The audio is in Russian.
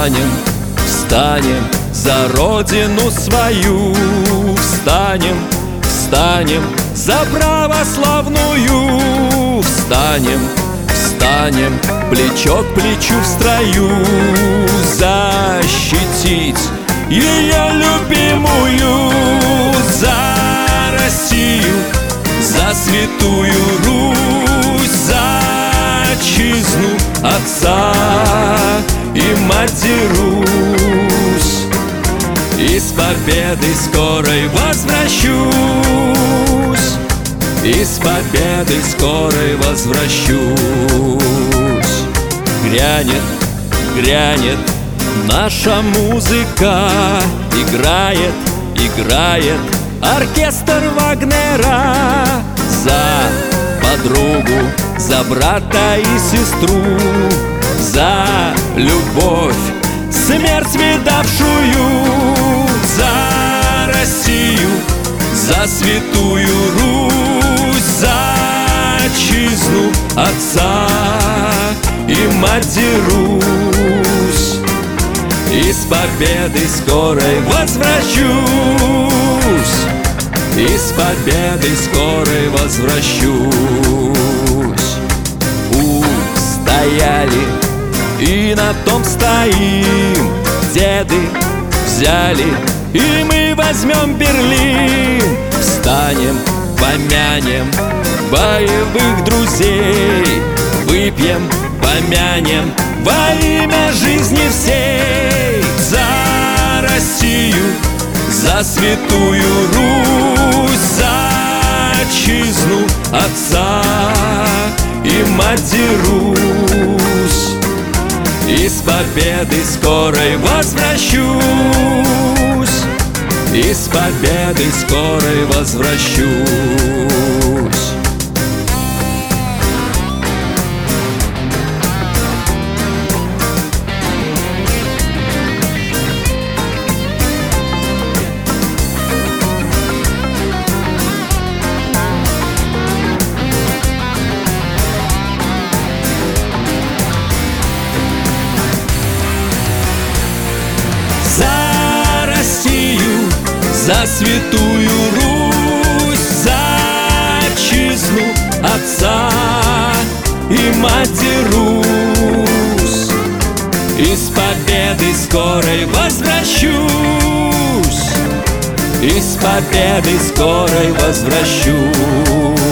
Встанем, встанем за родину свою, встанем, встанем за православную, встанем, встанем плечо к плечу в строю, защитить ее любимую, за Россию, за святую Русь, за отчизну, отца и мать Русь. И с победой скорой возвращусь, и с победой скорой возвращусь. Грянет, грянет наша музыка, играет, играет оркестр Вагнера. За подругу, за брата и сестру, за любовь, смерть видавшую, за Россию, за святую Русь, за отчизну, отца и мать Русь. И с победой скорой возвращусь, и с победой скорой возвращусь. Устояли и на том стоим, деды взяли, и мы возьмем Берлин. Встанем, помянем боевых друзей, выпьем, помянем во имя жизни всей. За Россию, за святую Русь, за отчизну, отца и мать Русь. И с победой скорой возвращусь, и с победой скорой возвращусь. За Россию, за святую Русь, за отчизну, отца и мать Русь. И с победой скорой возвращусь, и с победой скорой возвращусь.